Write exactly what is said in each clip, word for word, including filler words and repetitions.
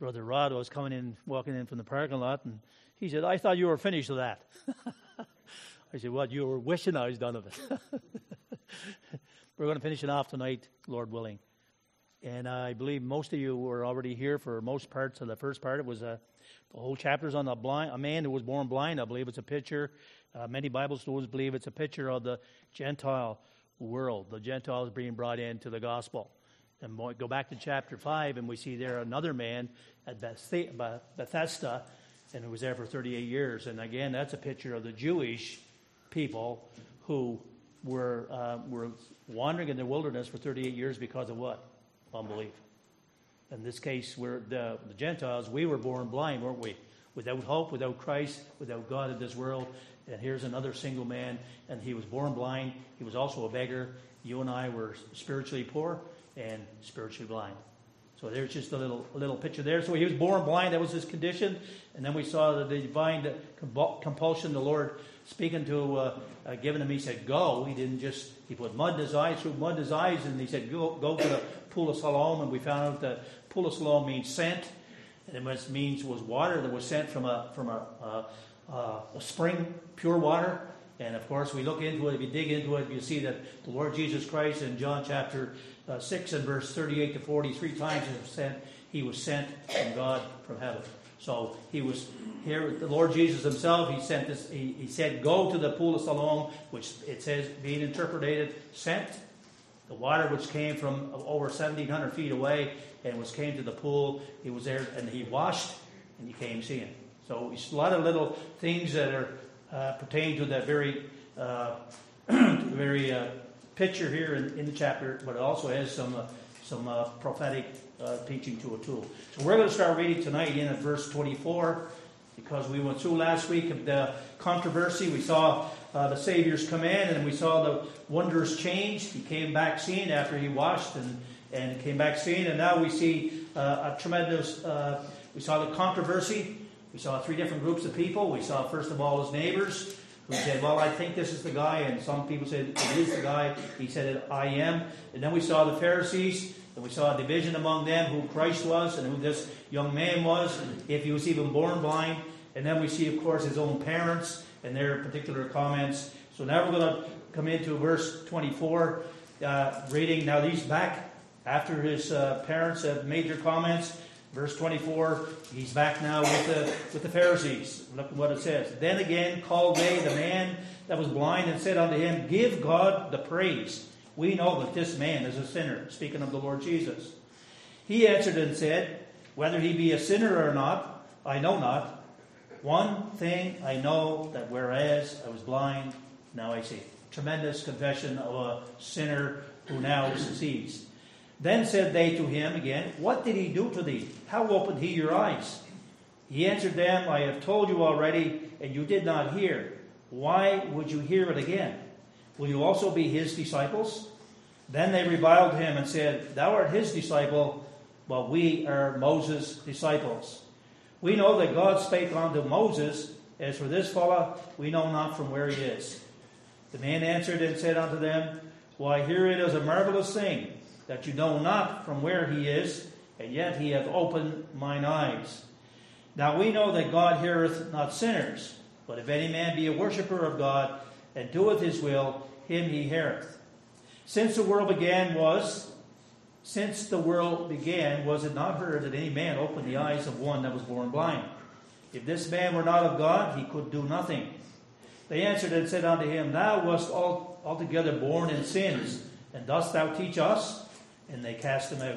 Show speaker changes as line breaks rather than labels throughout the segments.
Brother Rod was coming in, walking in from the parking lot, and he said, "I thought you were finished with that." I said, "What, you were wishing I was done with it." We're going to finish it off tonight, Lord willing. And I believe most of you were already here for most parts of the first part. It was a, the whole chapter's on the blind, a man who was born blind. I believe it's a picture. Uh, many Bible students believe it's a picture of the Gentile world. The Gentiles being brought into the gospel. And we go back to chapter five, and we see there another man at Bethesda, and who was there for thirty-eight years. And again, that's a picture of the Jewish people who were uh, were wandering in the wilderness for thirty-eight years because of what? Unbelief. In this case, we're the, the Gentiles, we were born blind, weren't we? Without hope, without Christ, without God in this world. And here's another single man, and he was born blind. He was also a beggar. You and I were spiritually poor and spiritually blind. So there's just a little a little picture there. So he was born blind. That was his condition. And then we saw the divine compulsion, the Lord speaking to, uh, uh, giving him, he said, go. He didn't just, he put mud in his eyes, threw mud in his eyes, and he said, go, go to the pool of Siloam. And we found out that pool of Siloam means sent. And it means was water that was sent from a from a, uh, uh, a spring, pure water. And of course, we look into it, if you dig into it, you see that the Lord Jesus Christ in John chapter uh, six and verse thirty-eight to forty, three times he was sent, he was sent from God from heaven. So he was here, the Lord Jesus himself, he sent this, he, he said, go to the pool of Siloam, which it says, being interpreted, sent. The water which came from over seventeen hundred feet away and was came to the pool, he was there and he washed and he came seeing. So it's a lot of little things that are Uh, pertain to that very uh, very uh, picture here in, in the chapter, but it also has some uh, some uh, prophetic uh, teaching to it too. So we're going to start reading tonight in at verse twenty-four, because we went through last week of the controversy. We saw uh, the Savior's command, and we saw the wondrous change. He came back seeing after he washed and, and came back seeing, and now we see uh, a tremendous, uh, we saw the controversy. We saw three different groups of people. We saw, first of all, his neighbors, who said, well, I think this is the guy. And some people said, it is the guy. He said, I am. And then we saw the Pharisees, and we saw a division among them, who Christ was and who this young man was, if he was even born blind. And then we see, of course, his own parents and their particular comments. So now we're going to come into verse twenty-four, uh, reading. Now, these back after his uh, parents have made their comments. Verse twenty-four, he's back now with the with the Pharisees. Look at what it says. Then again called they the man that was blind and said unto him, give God the praise. We know that this man is a sinner. Speaking of the Lord Jesus. He answered and said, whether he be a sinner or not, I know not. One thing I know, that whereas I was blind, now I see. Tremendous confession of a sinner who now sees. Then said they to him again, what did he do to thee? How opened he your eyes? He answered them, I have told you already, and you did not hear. Why would you hear it again? Will you also be his disciples? Then they reviled him and said, thou art his disciple, but we are Moses' disciples. We know that God spake unto Moses, as for this fellow, we know not from where he is. The man answered and said unto them, why, here it is a marvelous thing, that you know not from where he is, and yet he hath opened mine eyes. Now we know that God heareth not sinners, but if any man be a worshipper of God, and doeth his will, him he heareth. Since the world began was, since the world began, was it not heard that any man opened the eyes of one that was born blind? If this man were not of God, he could do nothing. They answered and said unto him, thou wast all, altogether born in sins, and dost thou teach us? And they cast him out.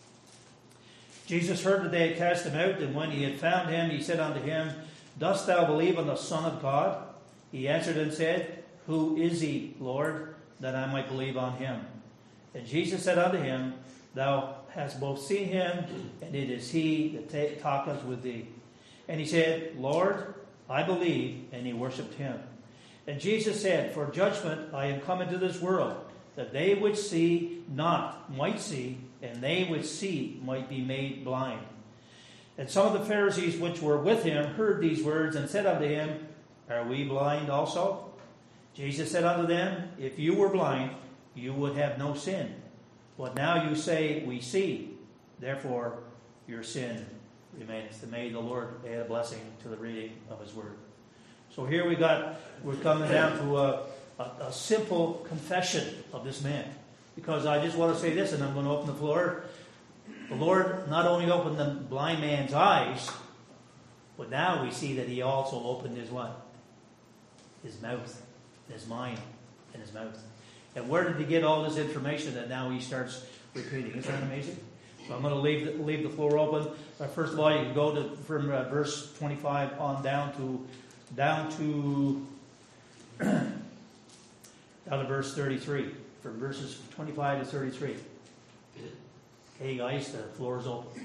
Jesus heard that they had cast him out, and when he had found him, he said unto him, dost thou believe on the Son of God? He answered and said, who is he, Lord, that I might believe on him? And Jesus said unto him, thou hast both seen him, and it is he that talketh with thee. And he said, Lord, I believe, and he worshipped him. And Jesus said, for judgment I am come into this world, that they which see not might see, and they which see might be made blind. And some of the Pharisees which were with him heard these words, and said unto him, are we blind also? Jesus said unto them, if you were blind, you would have no sin. But now you say, we see. Therefore your sin remaineth. And may the Lord add a blessing to the reading of His Word. So here we got, we're coming down to a, a, a simple confession of this man. Because I just want to say this, and I'm going to open the floor. The Lord not only opened the blind man's eyes, but now we see that He also opened his what? His mouth, his mind, and his mouth. And where did he get all this information that now he starts repeating? Isn't that amazing? So I'm going to leave the, leave the floor open. Uh, first of all, you can go to from uh, verse twenty-five on down to down to down to verse thirty-three. From verses twenty-five to thirty-three. Okay, guys, the floor is open.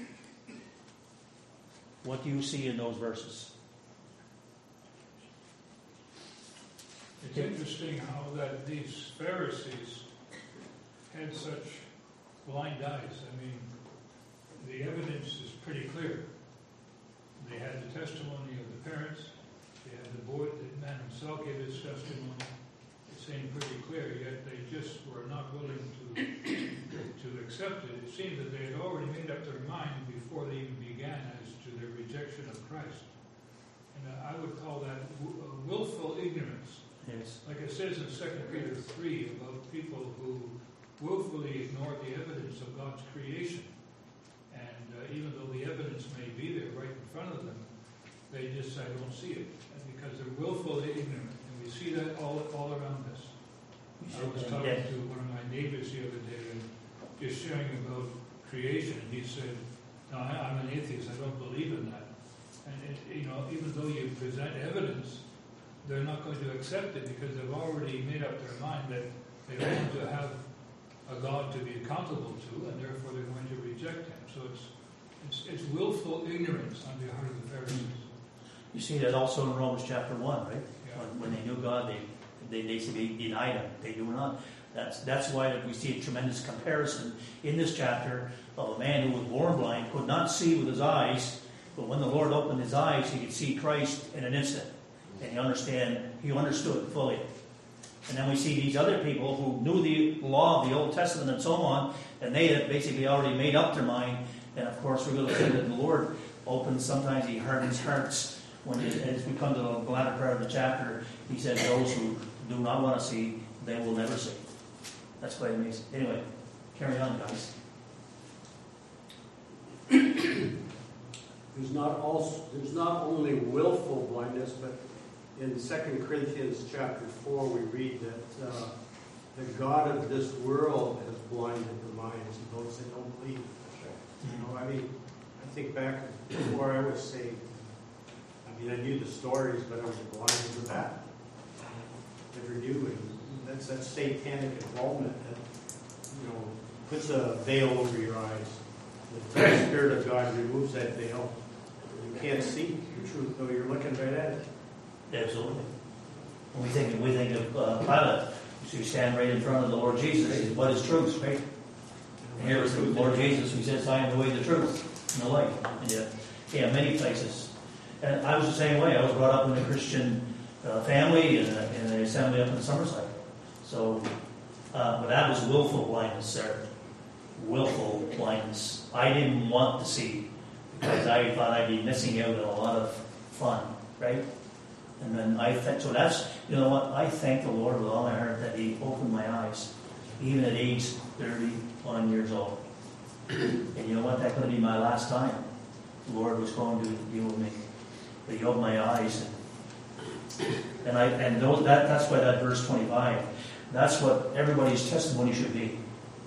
What do you see in those verses?
It's interesting how that these Pharisees had such blind eyes. I mean, the evidence is pretty clear. They had the testimony of the parents. They had the boy, the man himself gave his testimony. It seemed pretty clear, yet they just were not willing to to accept it. It seemed that they had already made up their mind before they even began as to their rejection of Christ. And uh, I would call that w- willful ignorance.
Yes.
Like it says in Second Peter three about people who willfully ignore the evidence of God's creation. And uh, even though the evidence may be there right in front of them, they just say, I don't see it. And because they're willfully ignorant. And we see that all, all around us. I was talking to one of my neighbors the other day and just sharing about creation. And he said, no, I, I'm an atheist. I don't believe in that. And, it, you know, even though you present evidence, they're not going to accept it because they've already made up their mind that they want to have a God to be accountable to, and therefore they're going to reject Him. So it's it's, it's willful ignorance on the part of the Pharisees.
You see that also in Romans chapter one, right?
Yeah.
When, when they knew God, they they basically denied Him. They do not. That's that's why we see a tremendous comparison in this chapter of a man who was born blind, could not see with his eyes, but when the Lord opened his eyes, he could see Christ in an instant. And he understand, he understood fully. And then we see these other people who knew the law of the Old Testament and so on, and they had basically already made up their mind. And of course, we're going to see that the Lord opens, sometimes He hardens hearts. When it, as we come to the latter part of the chapter, He says those who do not want to see, they will never see. That's quite amazing. Anyway, carry on, guys.
There's not also there's not only willful blindness, but in Second Corinthians chapter four, we read that uh, the God of this world has blinded the minds of those that don't believe. You know, I mean, I think back before I was saved. I mean, I knew the stories, but I was blind to that. Never knew, and that's that satanic involvement that, you know, puts a veil over your eyes. The Spirit of God removes that veil. You can't see the truth, though you're looking right at it.
Absolutely. When we think, we think of uh, Pilate, so you stand right in front of the Lord Jesus. He says, what is truth, right? And here is the Lord Jesus who says, I am the way, the truth, and the life. And yet, yeah, many places. And I was the same way. I was brought up in a Christian uh, family in, a, in an assembly up in Summerside. So, uh, but that was willful blindness, sir. Willful blindness. I didn't want to see because I thought I'd be missing out on a lot of fun, right? And then I think, so that's, you know what, I thank the Lord with all my heart that He opened my eyes, even at age thirty-one years old. And you know what, that could be my last time the Lord was going to deal with me. But He opened my eyes. And, and I and those, that that's why that verse twenty-five, that's what everybody's testimony should be.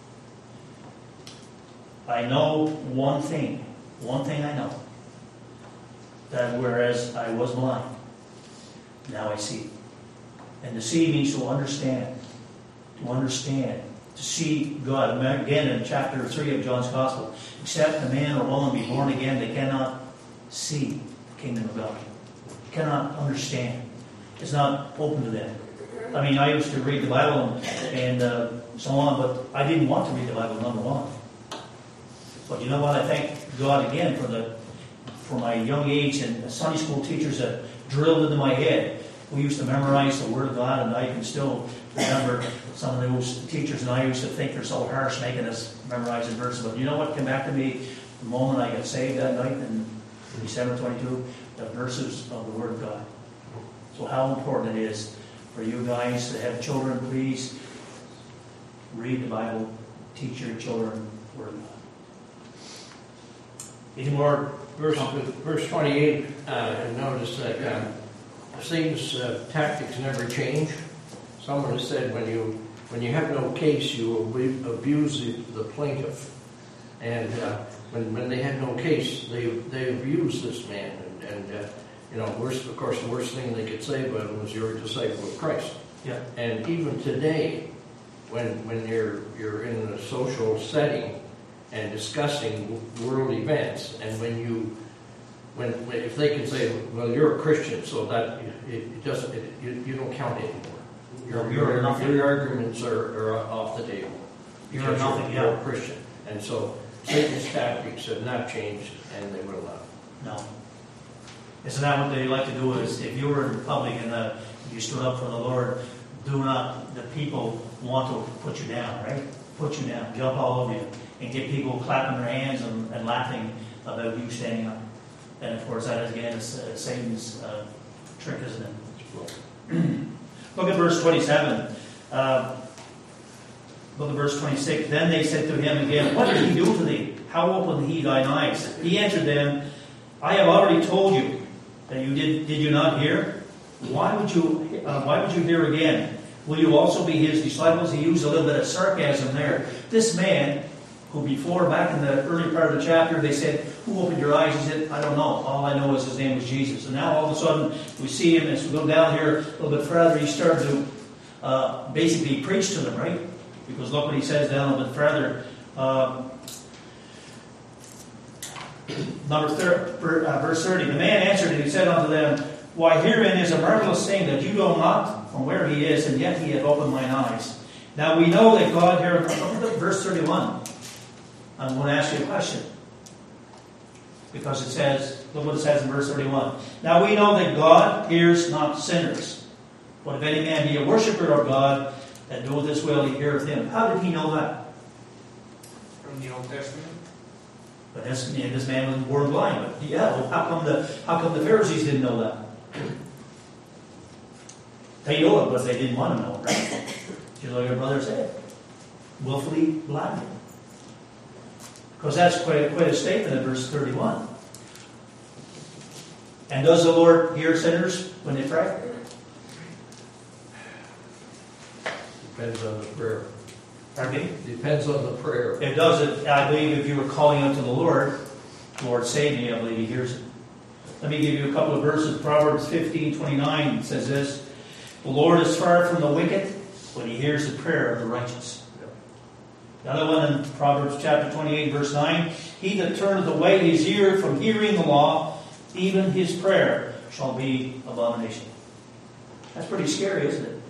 I know one thing, one thing I know, that whereas I was blind, now I see. And to see means to understand. To understand. To see God. Again, in chapter three of John's Gospel, except a man or woman be born again, they cannot see the kingdom of God. They cannot understand. It's not open to them. I mean, I used to read the Bible and, and uh, so on, but I didn't want to read the Bible, number one. But you know what? I thank God again for the for my young age and the Sunday school teachers that drilled into my head. We used to memorize the Word of God, and I can still remember some of those teachers, and I used to think they're so harsh making us memorize the verses. But you know what came back to me the moment I got saved that night? And December twenty-two, the verses of the Word of God. So how important it is for you guys to have children, please read the Bible, teach your children the Word of God. Any more?
Verse, verse twenty-eight, uh, I noticed that um, Satan's uh, tactics never change. Someone has said when you when you have no case, you abuse the, the plaintiff. And uh, when, when they had no case, they they abused this man. And, and uh, you know, worst, of course, the worst thing they could say about him was, "You're a disciple of Christ."
Yeah.
And even today, when when you're you're in a social setting and discussing world events, and when you when, when if they can say, "Well, you're a Christian," so that it, it doesn't it, you, you don't count anymore. Your
You're
your,
nothing.
your arguments are, are off the table.
You're
because
nothing,
You're,
yeah.
you're a Christian, and so Satan's tactics have not changed, and they will not.
No. Isn't that what they like to do? Is if you were in public and uh, you stood up for the Lord, do not the people want to put you down, right? Put you down, jump all over you, and get people clapping their hands and, and laughing about you standing up. And of course, that is again is, uh, Satan's uh, trick, isn't it? Look at verse twenty-seven. Uh, look at verse twenty-six. Then they said to him again, "What did he do to thee? How opened he thine eyes?" He answered them, "I have already told you that you did. Did you not hear? Why would you? Uh, why would you hear again? Will you also be his disciples?" He used a little bit of sarcasm there. This man, who before, back in the early part of the chapter, they said, "Who opened your eyes?" He said, "I don't know. All I know is his name was Jesus." And now all of a sudden, we see him as we go down here a little bit further. He started to uh, basically preach to them, right? Because look what he says down a little bit further. Um, number thir- uh, verse thirty. The man answered and he said unto them, "Why, herein is a marvelous thing that you know not from where he is, and yet he hath opened mine eyes. Now we know that God here." Look at verse thirty-one. I'm going to ask you a question. Because it says, look what it says in verse thirty-one. "Now we know that God hears not sinners. But if any man be a worshipper of God, that doeth his will, he heareth him." How did he know that?
From the Old Testament.
But this, yeah, this man was born blind. But yeah, well, how come the how come the Pharisees didn't know that? They know it, but they didn't want to know, right? Just like your brother said, willfully blinded. Because that's quite, quite a statement in verse thirty-one. And does the Lord hear sinners when they pray?
Depends on the prayer.
Pardon me?
Depends on the prayer.
It does it. I believe if you were calling out to the Lord, "Lord, save me," I believe he hears it. Let me give you a couple of verses. Proverbs fifteen twenty-nine says this: "The Lord is far from the wicked, but he hears the prayer of the righteous." The other one in Proverbs chapter twenty-eight, verse nine: "He that turneth away his ear from hearing the law, even his prayer shall be abomination." That's pretty scary, isn't it?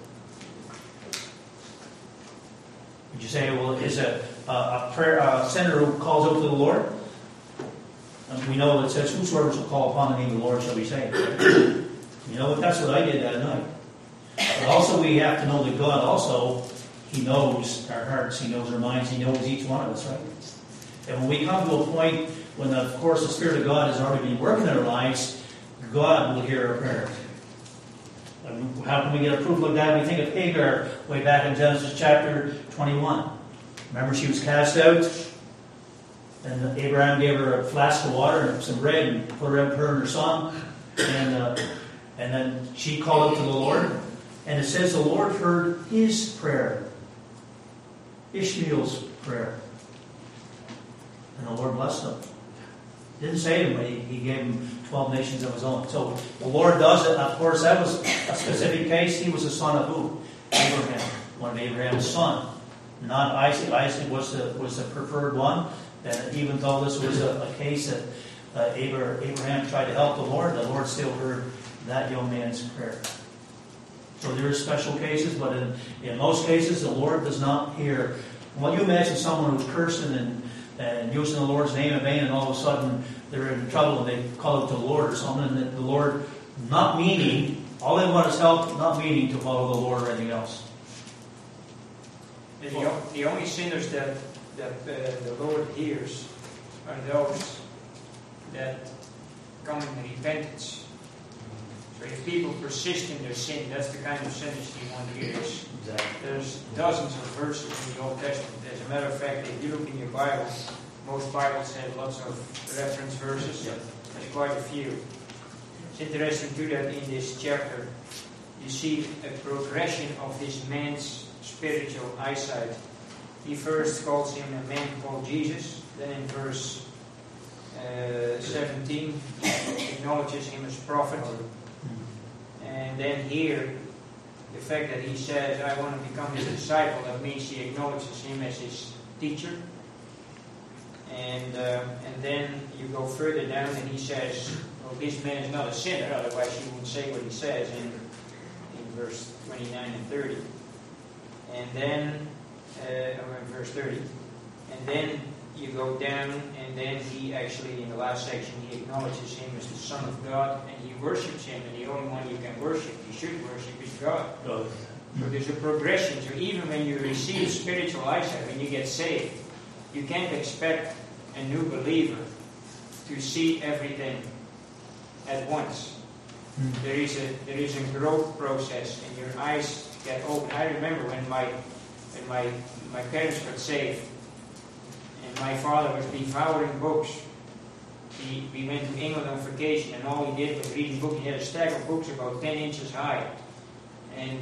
Would you say, well, is a, a, a prayer a sinner who calls out to the Lord? And we know it says, "Whosoever shall call upon the name of the Lord shall be saved." You know, that's what I did that night. But also we have to know that God also, he knows our hearts, he knows our minds, he knows each one of us, right? And when we come to a point when, of course, the Spirit of God has already been working in our lives, God will hear our prayers. And how can we get a proof like that? We think of Hagar way back in Genesis chapter twenty-one. Remember, she was cast out, and Abraham gave her a flask of water and some bread and put her out, her and her son, and uh, and then she called out to the Lord, and it says the Lord heard his prayer, Ishmael's prayer, and the Lord blessed them. Didn't save him, but he, he gave him twelve nations of his own. So the Lord does it. Of course, that was a specific case. He was a son of who? Abraham, one of Abraham's sons. Not Isaac. Isaac was the was the preferred one. And even though this was a, a case that uh, Abraham tried to help the Lord, the Lord still heard that young man's prayer. So there are special cases, but in, in most cases, the Lord does not hear. Well, you imagine someone who's cursing and, and using the Lord's name in vain, and all of a sudden they're in trouble and they call out to the Lord or something, and the Lord not meaning, all they want is help, not meaning to follow the Lord or anything else.
The, the only sinners that, that uh, the Lord hears are those that come in repentance. So if people persist in their sin, that's the kind of sinners you want to hear.
Exactly.
There's dozens of verses in the Old Testament. As a matter of fact, if you look in your Bible, most Bibles have lots of reference verses.
Yep.
There's quite a few. It's interesting too that in this chapter you see a progression of this man's spiritual eyesight. He first calls him a man called Jesus. Then in verse uh, seventeen, acknowledges him as prophet. And then here, the fact that he says, I want to become his disciple, that means he acknowledges him as his teacher. And uh, and then you go further down and he says, well, this man is not a sinner, otherwise he wouldn't say what he says in, in verse twenty-nine and thirty. And then, uh, or in verse thirty. And then you go down and then he actually, in the last section, he acknowledges him as the Son of God and he worships him. And the only one you can worship, you should worship, is God.
God.
So there's a progression. So even when you receive spiritual eyesight, when you get saved, you can't expect a new believer to see everything at once.
Mm.
There is a there is a growth process, and your eyes get open. I remember when my when my my parents got saved, and my father was devouring books. He, we went to England on vacation, and all he did was reading books. He had a stack of books about ten inches high, and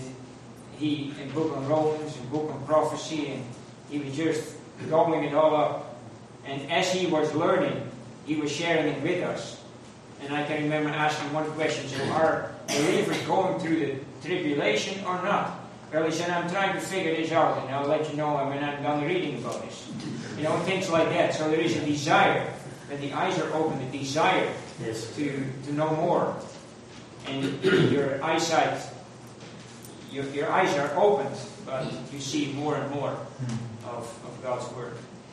he a book on Romans, a book on prophecy, and he was just gobbling it all up. And as he was learning, he was sharing it with us. And I can remember asking one question, so are believers going through the tribulation or not? Well, he said, I'm trying to figure this out, and I'll let you know when I'm done reading about this. You know, things like that. So there is a desire. When the eyes are open, the desire
Yes.
to, to know more. And your eyesight, your, your eyes are opened, but you see more and more of, of God's Word.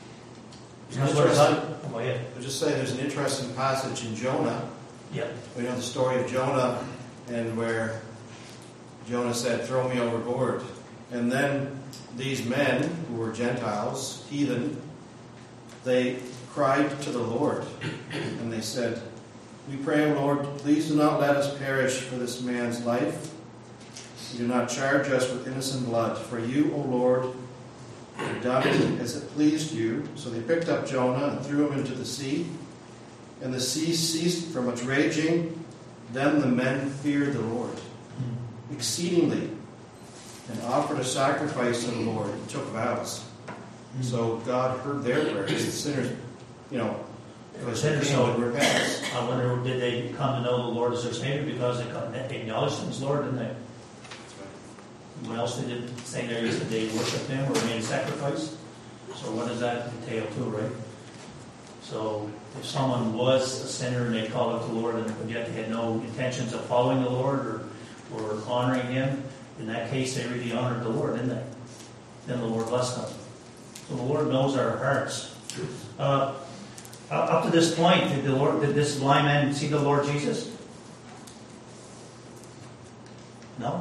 That's what it's like. Go ahead.
I'll just say there's an interesting passage in Jonah.
Yep.
We know the story of Jonah, and where Jonah said, throw me overboard. And then these men, who were Gentiles, heathen, they cried to the Lord, and they said, we pray, O Lord, please do not let us perish for this man's life. Do not charge us with innocent blood. For you, O Lord, have done as it pleased you. So they picked up Jonah and threw him into the sea. And the sea ceased from its raging. Then the men feared the Lord exceedingly and offered a sacrifice to the Lord and took vows. So God heard their prayers. The sinners, you know, because they
Sinners,
came
so-
with repentance.
I wonder, did they come to know the Lord as their Savior because they come- they acknowledged Him as Lord, didn't they? What else they did say there is that they worshiped Him or made a sacrifice. So what does that entail too, right? So if someone was a sinner and they called out to the Lord and yet they had no intentions of following the Lord or, or honoring Him, in that case they really honored the Lord, didn't they? Then the Lord blessed them. So the Lord knows our hearts. Uh, up to this point, did the Lord, did this blind man see the Lord Jesus? No.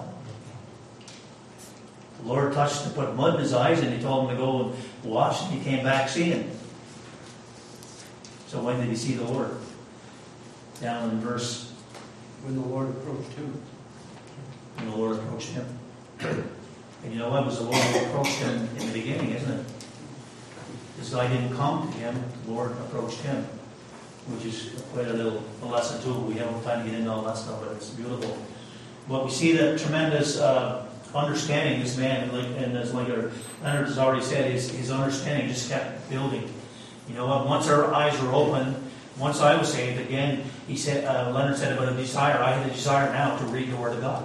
The Lord touched and put mud in his eyes, and He told him to go and wash, and he came back seeing. So when did he see the Lord? Down in verse,
When the Lord approached him.
when the Lord approached him. And you know what? It was the Lord who approached him in the beginning, isn't it? This guy didn't come to him, the Lord approached him, which is quite a little a lesson too. We haven't time to get into all that stuff, but it's beautiful. But we see that tremendous uh, understanding this man, and, like, and as like Leonard has already said, his, his understanding just kept building. You know what? Once our eyes were open, once I was saved, again, he said, uh, Leonard said about a desire. I had a desire now to read the Word of God.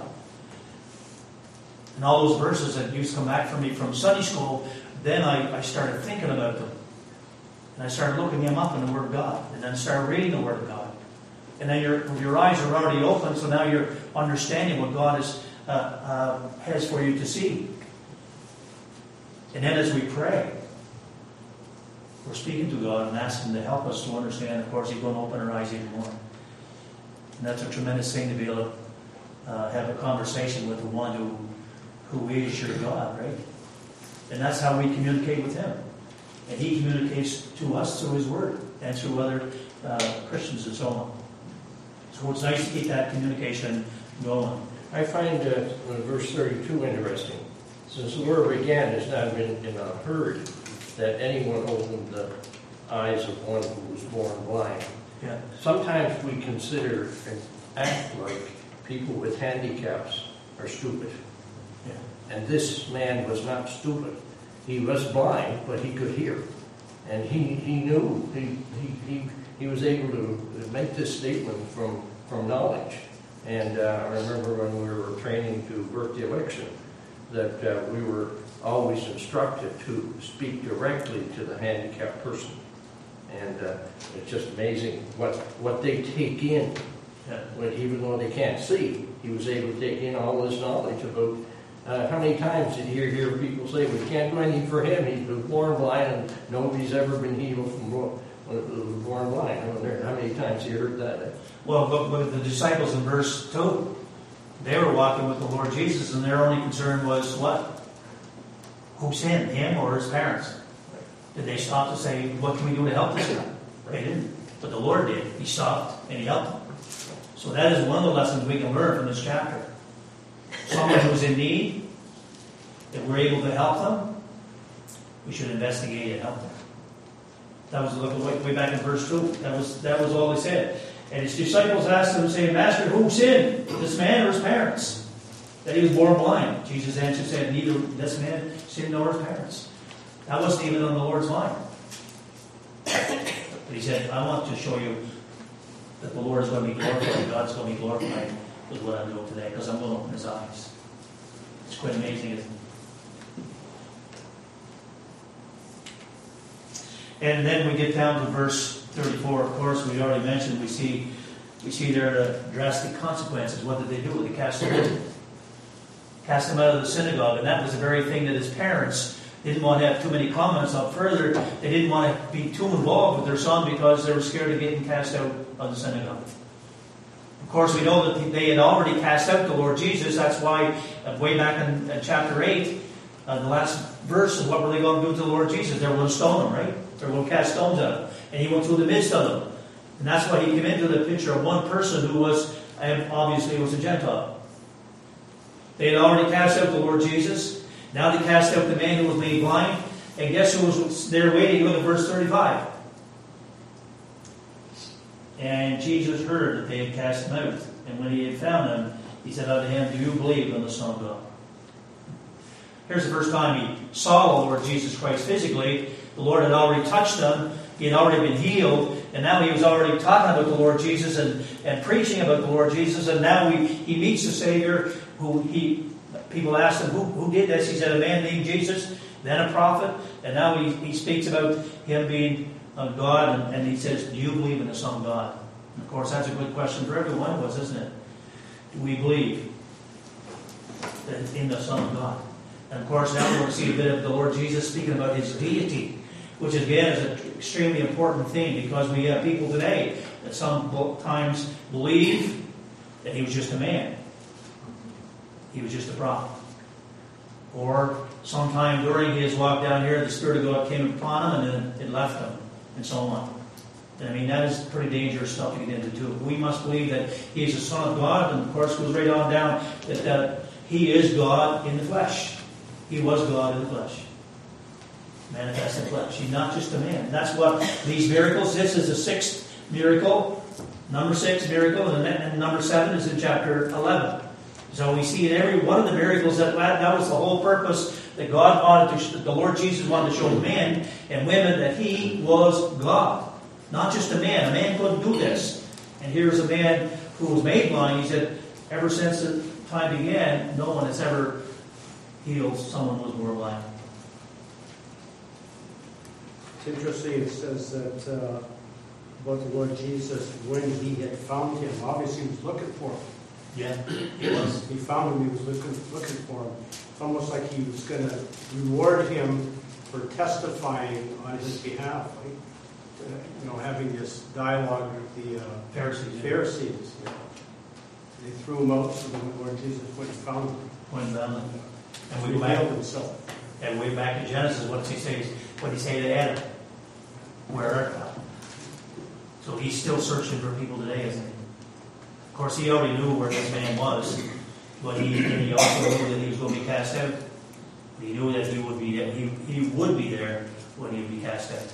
And all those verses that used to come back from me from Sunday school, then I, I started thinking about them. And I started looking them up in the Word of God. And then started reading the Word of God. And then your your eyes are already open, so now you're understanding what God is, uh, uh, has for you to see. And then as we pray, we're speaking to God and asking Him to help us to understand. Of course, He's going to open our eyes even more. And that's a tremendous thing to be able to uh, have a conversation with the one who who is your God, right? And that's how we communicate with Him. And He communicates to us through His Word and through other uh, Christians and so on. So it's nice to keep that communication going.
I find uh, verse thirty-two interesting. Since the word began has not been in a heard that anyone opened the eyes of one who was born blind.
Yeah.
Sometimes we consider and act like people with handicaps are stupid.
Yeah.
And this man was not stupid. He was blind, but he could hear. And he, he knew, he, he, he, he was able to make this statement from, from knowledge. And uh, I remember when we were training to work the election, that uh, we were always instructed to speak directly to the handicapped person. And uh, it's just amazing what, what they take in.
Yeah.
When, even though they can't see, he was able to take in all this knowledge about uh, how many times did you hear, hear people say, we can't do anything for him, he was born blind and nobody's ever been healed from when it was born blind. I wonder how many times you heard that? Eh?
Well, but with the disciples in verse two, they were walking with the Lord Jesus, and their only concern was what? Who sinned, him or his parents? Did they stop to say, what can we do to help this guy? They didn't. But the Lord did. He stopped and he helped them. So that is one of the lessons we can learn from this chapter. Someone who's in need, if we're able to help them, we should investigate and help them. That was look way, way back in verse two. That was that was all he said. And his disciples asked him, saying, Master, who sinned, this man or his parents, that he was born blind? Jesus answered, said, neither this man sinned nor his parents. That wasn't even on the Lord's mind. But he said, I want to show you that the Lord is going to be glorified, God's going to be glorified with what I'm doing today, because I'm going to open his eyes. It's quite amazing, isn't it? And then we get down to verse thirty-four. Of course, we already mentioned, we see we see their uh, drastic consequences. What did they do? They cast him out. Cast him out of the synagogue. And that was the very thing that his parents didn't want to have too many comments on further. They didn't want to be too involved with their son because they were scared of getting cast out of the synagogue. Of course, we know that they had already cast out the Lord Jesus. That's why, uh, way back in uh, chapter eight, uh, the last verse of what were they going to do to the Lord Jesus? They were going to stone him, right? They were going to cast stones at him. And he went through the midst of them. And that's why he came into the picture of one person who was, obviously, was a Gentile. They had already cast out the Lord Jesus. Now they cast out the man who was made blind. And guess who was there waiting? Look at verse thirty-five. And Jesus heard that they had cast him out. And when he had found him, he said unto him, do you believe in the Son of God? Here's the first time he saw the Lord Jesus Christ physically. The Lord had already touched him. He had already been healed. And now he was already talking about the Lord Jesus and, and preaching about the Lord Jesus. And now we, he meets the Savior who he, people asked him, who, who did this? He said, a man named Jesus, then a prophet. And now he, he speaks about him being uh, God. And, and he says, do you believe in the Son of God? And of course, that's a good question for every one of us, isn't it? Do we believe that in the Son of God? And of course, now we're going to see a bit of the Lord Jesus speaking about his deity, which again is an extremely important thing because we have people today that sometimes believe that he was just a man. He was just a prophet. Or sometime during his walk down here, the Spirit of God came upon him and then it left him, and so on. And I mean, that is pretty dangerous stuff to get into too. We must believe that he is the Son of God, and of course goes right on down that, that he is God in the flesh. He was God in the flesh. Manifest in flesh. He's not just a man. That's what these miracles, this is the sixth miracle, number six miracle, and, and number seven is in chapter eleven. So we see in every one of the miracles that that was the whole purpose that God wanted to, the Lord Jesus wanted to show men and women that he was God. Not just a man. A man couldn't do this. And here's a man who was made blind. He said, ever since the time began, no one has ever healed someone who was born blind.
It's interesting, it says that uh, about the Lord Jesus, when he had found him, obviously he was looking for him.
Yeah, he was.
He found him, he was looking, looking for him. It's almost like he was going to reward him for testifying on his behalf. Right? Uh, you know, having this dialogue with the uh,
Pharisees.
Pharisees. Yeah. They threw him out, so then the Lord Jesus went and found him.
Went down and, and we
He
go back,
revealed himself.
and way back in Genesis, what does he say? What did he say to Adam? Where art thou? So he's still searching for people today, isn't he?
Of course, he already knew where this man was, but he, and he also knew that he was going to be cast out. He knew that he would be there. He, he would be there when he would be cast out.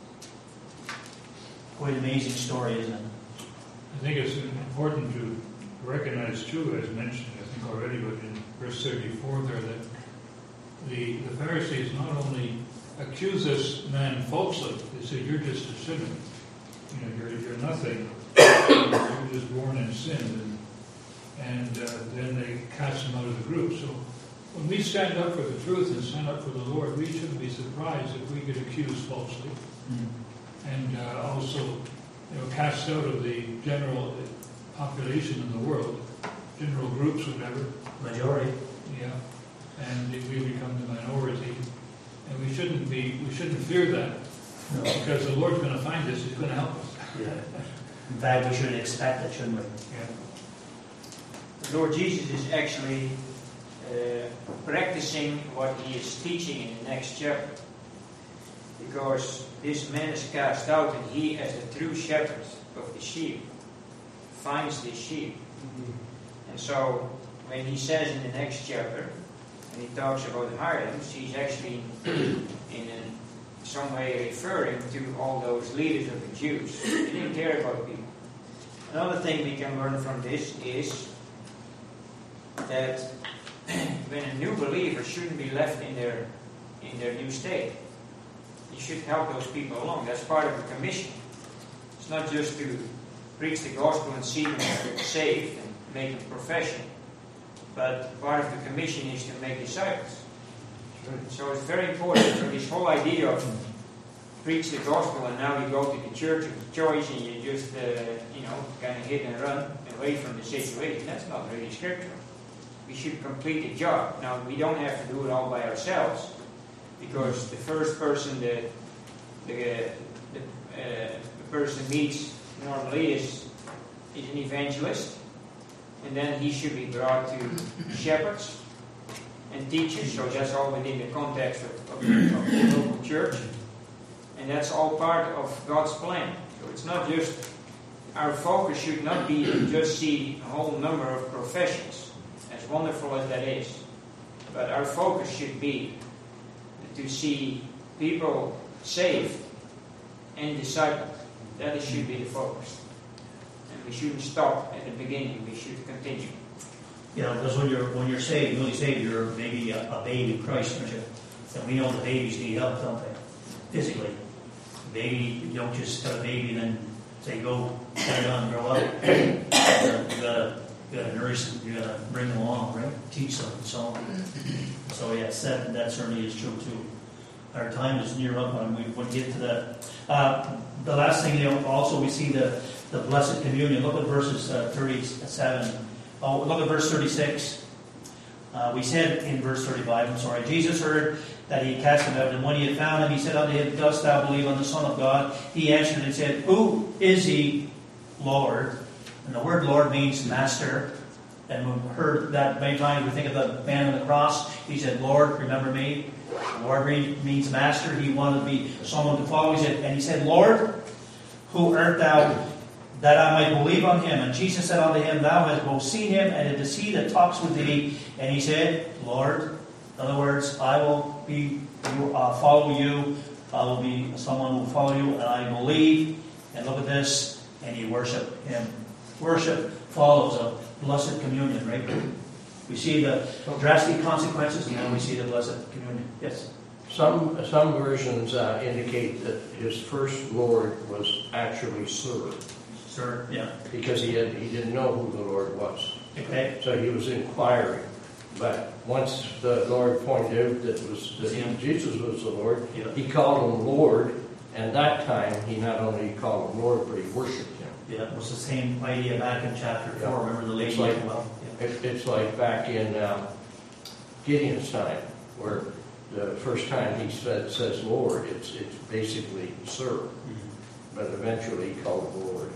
Quite an amazing story, isn't it?
I think it's important to recognize, too, as mentioned, I think already, but in verse thirty-four there, that the, the Pharisees not only accuse this man falsely, they say, you're just a sinner. You know, you're, you're nothing. You're just born in sin. And, and uh, then they cast him out of the group. So when we stand up for the truth and stand up for the Lord, we shouldn't be surprised if we get accused falsely. Mm-hmm. And uh, also, you know, cast out of the general population in the world, general groups, whatever.
Majority.
Yeah. And we become the minority. And we shouldn't be, we shouldn't fear that. No. Because the Lord's going to find us. He's going to help us.
Yeah. In fact, we should expect it, shouldn't we?
Yeah.
The Lord Jesus is actually uh, practicing what he is teaching in the next chapter. Because this man is cast out, and he, as the true shepherd of the sheep, finds the sheep. Mm-hmm. And so, when he says in the next chapter, and he talks about the hirelings, he's actually in, in some way referring to all those leaders of the Jews. They didn't care about people. Another thing we can learn from this is that when a new believer shouldn't be left in their in their new state. You should help those people along. That's part of the commission. It's not just to preach the gospel and see them saved and make a profession, but part of the commission is to make disciples. So it's very important. So this whole idea of preach the gospel and now you go to the church of choice and you just, uh, you know, kind of hit and run away from the situation, that's not really scriptural. We should complete the job. Now, we don't have to do it all by ourselves, because the first person that the, the, uh, the person meets normally is, is an evangelist, and then he should be brought to shepherds and teachers, so that's all within the context of, of, the, of the local church, and that's all part of God's plan. So it's not just, our focus should not be to just see a whole number of professions, as wonderful as that is, but our focus should be to see people saved and discipled. That is, should be the focus. And we shouldn't stop at the beginning, we should continue.
You know, because when you're when you're saved, newly saved, you're maybe a, a babe in Christ, aren't you? And we know the babies need help, don't they? Physically. Baby, you don't just have a baby and then say, go, carry on, grow up. you gotta you gotta nourish them, you gotta bring them along, right? Teach them and so on. So yes, that, that certainly is true too. Our time is near up and we would get to that. Uh, the last thing, you know, also we see the, the Blessed Communion. Look at verses uh, thirty-seven. Oh, look at verse thirty-six. Uh, we said in verse thirty-five, I'm sorry, Jesus heard that he had cast him out, and when he had found him, he said unto him, dost thou believe on the Son of God? He answered and said, who is he, Lord? And the word Lord means master. And we've heard that many times. We think of the man on the cross. He said, Lord, remember me. Lord means master. He wanted to be someone to follow. He said, and he said, Lord, who art thou, that I might believe on him? And Jesus said unto him, thou hast both seen him, and it is he that talks with thee. And he said, Lord, in other words, I will be uh, follow you. I will be someone who will follow you, and I believe. And look at this, and he worship him. Worship follows a Blessed Communion, right? We see the drastic consequences, and then we see the Blessed Communion. Yes?
Some some versions uh, indicate that his first Lord was actually Sir.
Sir, yeah.
Because he had he didn't know who the Lord was.
Okay.
So he was inquiring. But once the Lord pointed out that, it was, that
Yeah.
Jesus was the Lord,
Yeah.
he called him Lord, and that time he not only called him Lord, but he worshipped him.
Yeah, it was the same idea back in chapter four.
Yeah.
Remember the lady?
It's like,
well, yeah.
it, it's like back in um, Gideon's time, where the first time he said, says Lord, it's it's basically Sir,
Mm-hmm.
but eventually he called him Lord.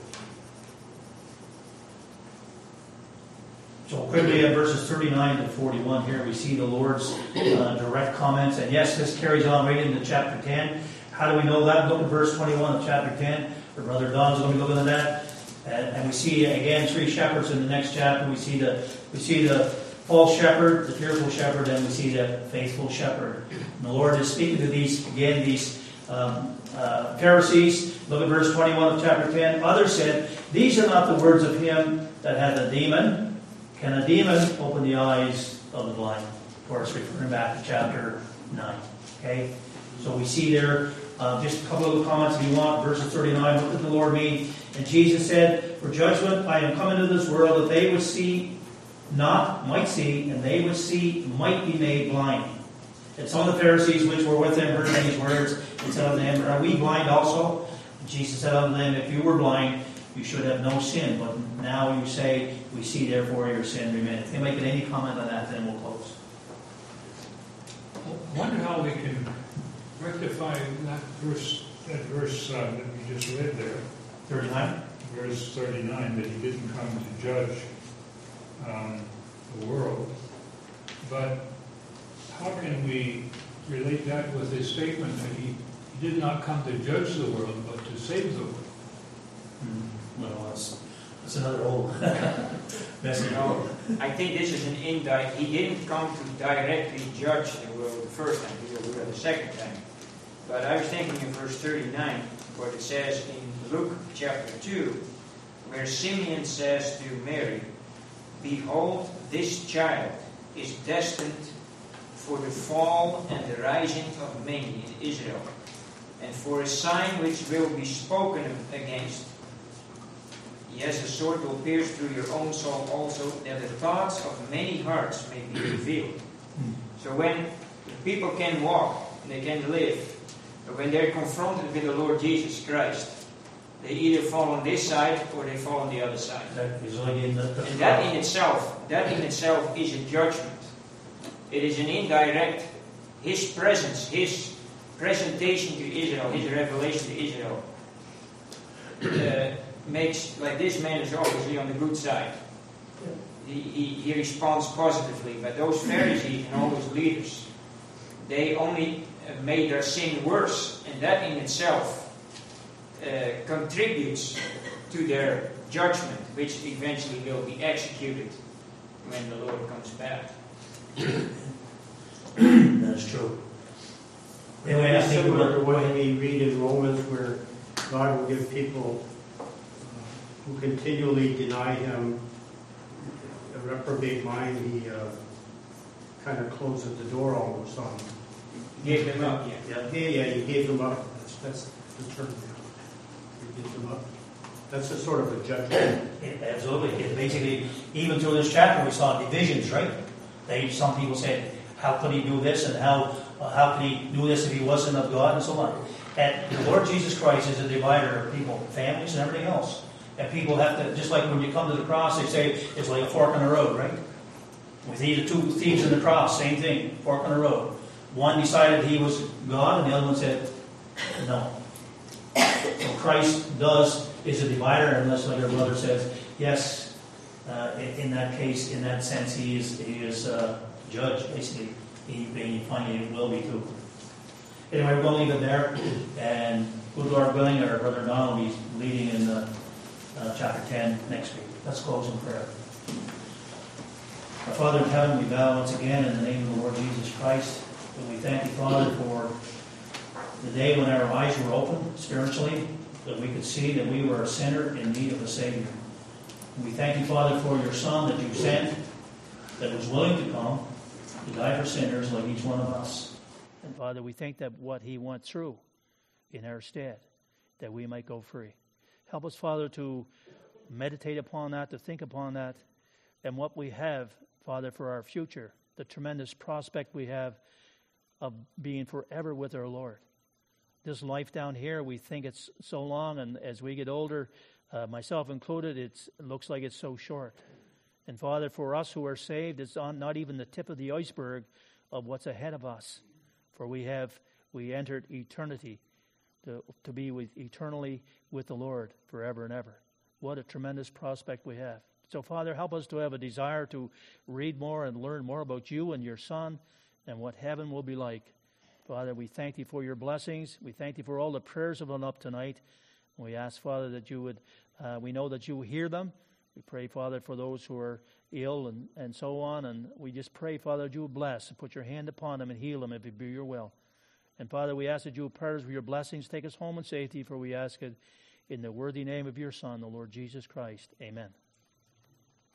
So quickly in verses thirty-nine to forty-one here, we see the Lord's uh, direct comments. And yes, this carries on right into chapter ten. How do we know that? Look at verse twenty-one of chapter ten. Our brother Don's going to be looking at that. And, and we see again three shepherds in the next chapter. We see the we see the false shepherd, the fearful shepherd, and we see the faithful shepherd. And the Lord is speaking to these again these um, uh, Pharisees. Look at verse twenty-one of chapter ten. Others said, "These are not the words of him that hath a demon. Can a demon open the eyes of the blind?" Of course, referring back to chapter nine. Okay, so we see there. Uh, just a couple of little comments if you want. Verse thirty-nine, what did the Lord mean? And Jesus said, "For judgment I am come into this world, that they would see not, might see, and they would see, might be made blind." And some of the Pharisees which were with him heard these words, and said unto him, "Are we blind also?" And Jesus said unto them, "If you were blind, you should have no sin. But now you say, we see, therefore your sin remaineth." If you make any comment on that, then we'll close.
I wonder how we can rectify that verse, that verse uh, that we just read there,
thirty-nine.
verse thirty-nine, that he didn't come to judge um, the world. But how can we relate that with his statement that he, he did not come to judge the world, but to save the world?
Hmm. Well, that's, that's another whole message.
No, I think this is an indirect. He didn't come to directly judge the world the first time. He will do that the second time. But I was thinking in verse thirty-nine, what it says in Luke chapter two, where Simeon says to Mary, "Behold, this child is destined for the fall and the rising of many in Israel, and for a sign which will be spoken against. Yes, a sword will pierce through your own soul also, that the thoughts of many hearts may be revealed." So when people can walk and they can live, but when they're confronted with the Lord Jesus Christ, they either fall on this side or they fall on the other side.
That is like in the, the
And that in itself, that in itself is a judgment. It is an indirect, his presence, his presentation to Israel, his revelation to Israel, uh, makes, like this man is obviously on the good side. He, he, he responds positively. But those Pharisees and all those leaders, they only uh, made their sin worse. And that in itself uh, contributes to their judgment, which eventually will be executed when the Lord comes back.
That is true. Anyway, I think
Similar to
we're
what we read in Romans, where God will give people uh, who continually deny Him a reprobate mind. He uh, kind of closes the door almost on them.
Give them up, yeah.
Yeah, yeah, He gave them up. That's, that's the term. He gave them up. That's a sort of a judgment.
It, absolutely. It basically, even through this chapter, we saw divisions, right? They, some people said, "How could he do this?" and "How uh, how could he do this if he wasn't of God?" and so on. And the Lord Jesus Christ is a divider of people, families, and everything else. And people have to, just like when you come to the cross, they say it's like a fork in the road, right? With either two thieves in the cross, same thing, fork in the road. One decided he was God, and the other one said, no. So Christ does is a divider, unless, like our brother says, yes. Uh, in, in that case, in that sense, he is he is uh, judge, basically. He, he finally will be too. Anyway, we're going to leave it there. And good Lord willing, our brother Don will be leading in uh, uh, chapter ten next week. Let's close in prayer. Our Father in heaven, we bow once again in the name of the Lord Jesus Christ. And we thank you, Father, for the day when our eyes were open spiritually, that we could see that we were a sinner in need of a Savior. We thank you, Father, for your Son that you sent, that was willing to come to die for sinners like each one of us. And Father, we think that what he went through in our stead, that we might go free. Help us, Father, to meditate upon that, to think upon that, and what we have, Father, for our future, the tremendous prospect we have of being forever with our Lord. This life down here, we think it's so long, and as we get older, Uh, myself included, it's, it looks like it's so short. And Father, for us who are saved, it's on, not even the tip of the iceberg of what's ahead of us. For we have, we entered eternity to, to be with, eternally with the Lord forever and ever. What a tremendous prospect we have. So Father, help us to have a desire to read more and learn more about you and your Son and what heaven will be like. Father, we thank you for your blessings. We thank you for all the prayers that went up tonight. We ask, Father, that you would
Uh, we know that you hear them. We pray, Father, for those who are ill and, and so on. And we just pray, Father, that you will bless and put your hand upon them and heal them if it be your will. And, Father, we ask that you will part us with your blessings. Take us home in safety, for we ask it in the worthy name of your Son, the Lord Jesus Christ. Amen.